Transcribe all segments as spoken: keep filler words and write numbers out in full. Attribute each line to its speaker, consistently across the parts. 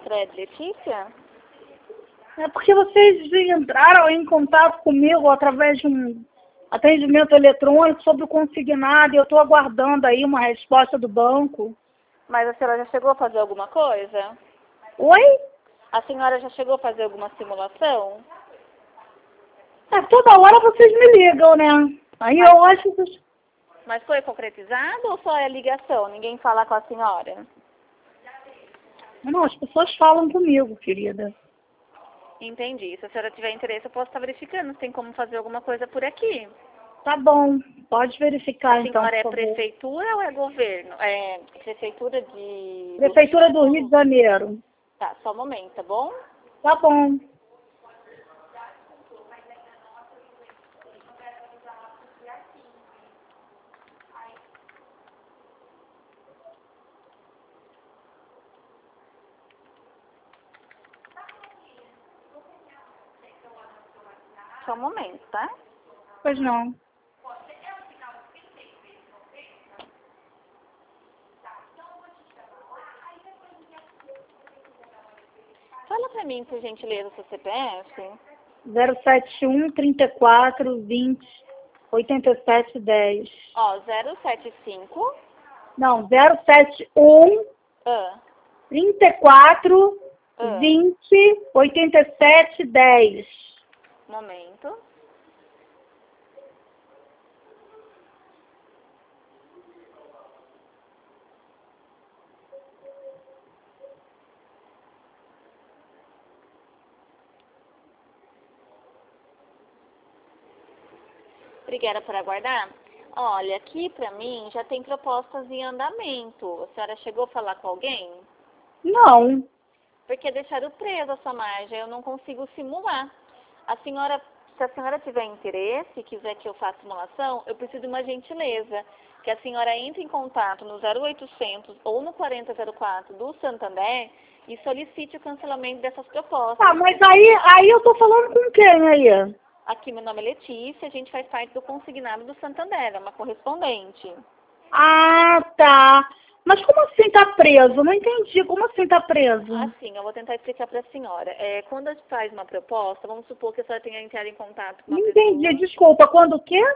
Speaker 1: Fred, Letícia?
Speaker 2: É porque vocês entraram em contato comigo através de um atendimento eletrônico sobre o consignado e eu estou aguardando aí uma resposta do banco.
Speaker 1: Mas a senhora já chegou a fazer alguma coisa?
Speaker 2: Oi?
Speaker 1: A senhora já chegou a fazer alguma simulação?
Speaker 2: É, toda hora vocês me ligam, né? Aí
Speaker 1: Mas,
Speaker 2: eu acho que...
Speaker 1: mas foi concretizado ou só é ligação? Ninguém fala com a senhora?
Speaker 2: Não, as pessoas falam comigo, querida.
Speaker 1: Entendi. Se a senhora tiver interesse, eu posso estar verificando se tem como fazer alguma coisa por aqui.
Speaker 2: Tá bom, pode verificar
Speaker 1: A
Speaker 2: então,
Speaker 1: senhora é
Speaker 2: por favor.
Speaker 1: prefeitura ou é governo? É prefeitura de...
Speaker 2: Prefeitura do Rio de Janeiro.
Speaker 1: Tá, só um momento, tá bom?
Speaker 2: Tá bom.
Speaker 1: Só um momento, tá?
Speaker 2: Pois não.
Speaker 1: Fala pra mim, por gentileza, o seu C P F.
Speaker 2: zero sete um, trinta e quatro, vinte, oitenta e sete, dez.
Speaker 1: Ó, zero sete cinco.
Speaker 2: Não, zero sete um,
Speaker 1: Ah,
Speaker 2: trinta e quatro,
Speaker 1: ah,
Speaker 2: vinte, oitenta e sete, dez.
Speaker 1: momento. Obrigada por aguardar. Olha, aqui pra mim já tem propostas em andamento. A senhora chegou a falar com alguém?
Speaker 2: Não.
Speaker 1: Porque deixaram presa a sua margem, eu não consigo simular. A senhora, se a senhora tiver interesse e quiser que eu faça simulação, eu preciso de uma gentileza, que a senhora entre em contato no zero oitocentos ou no quarenta zero quatro do Santander e solicite o cancelamento dessas propostas.
Speaker 2: Ah, mas aí, aí eu tô falando com quem aí?
Speaker 1: Aqui meu nome é Letícia, a gente faz parte do consignado do Santander, é uma correspondente.
Speaker 2: Ah, tá. Mas como assim tá preso? Não entendi. Como assim tá preso?
Speaker 1: Assim, eu vou tentar explicar para a senhora. É, quando a gente faz uma proposta, vamos supor que a senhora tenha entrado em contato com
Speaker 2: Não
Speaker 1: uma
Speaker 2: entendi.
Speaker 1: pessoa.
Speaker 2: Desculpa. Quando o quê?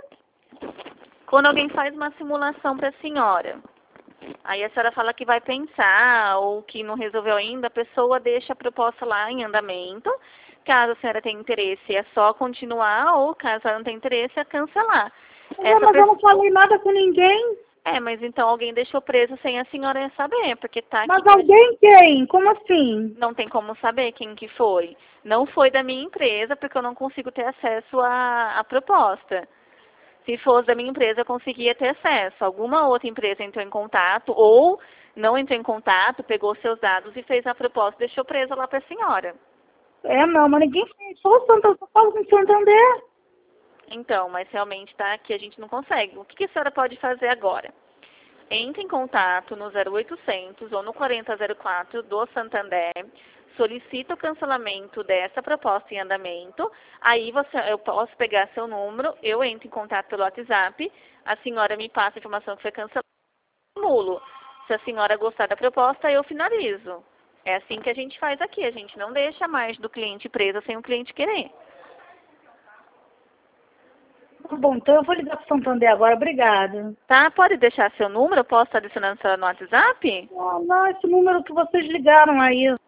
Speaker 1: Quando alguém faz uma simulação para a senhora, aí a senhora fala que vai pensar ou que não resolveu ainda, a pessoa deixa a proposta lá em andamento. Caso a senhora tenha interesse, é só continuar, ou caso ela não tenha interesse, é cancelar.
Speaker 2: Mas,
Speaker 1: Essa
Speaker 2: mas eu não
Speaker 1: pessoa...
Speaker 2: falei nada com ninguém.
Speaker 1: É, mas então alguém deixou preso sem a senhora saber, porque tá aqui...
Speaker 2: Mas
Speaker 1: que a gente-
Speaker 2: alguém quem? Como assim?
Speaker 1: Não tem como saber quem que foi. Não foi da minha empresa, porque eu não consigo ter acesso à, à proposta. Se fosse da minha empresa, eu conseguia ter acesso. Alguma outra empresa entrou em contato, ou não entrou em contato, pegou seus dados e fez a proposta e deixou presa lá para a senhora.
Speaker 2: É, não, mas ninguém fez. Só o Santander, só falo com o Santander.
Speaker 1: Então, mas realmente tá aqui a gente não consegue. O que, que a senhora pode fazer agora? Entre em contato no zero oitocentos ou no quarenta zero quatro do Santander, solicita o cancelamento dessa proposta em andamento, aí você, eu posso pegar seu número, eu entro em contato pelo WhatsApp, a senhora me passa a informação que foi cancelada, eu simulo. Se a senhora gostar da proposta, eu finalizo. É assim que a gente faz aqui, a gente não deixa mais do cliente presa sem o cliente querer.
Speaker 2: Tá bom, então eu vou ligar pro Santander agora. Obrigada.
Speaker 1: Tá? Pode deixar seu número, eu posso estar adicionando a senhora no WhatsApp?
Speaker 2: Ah, não, esse número que vocês ligaram aí.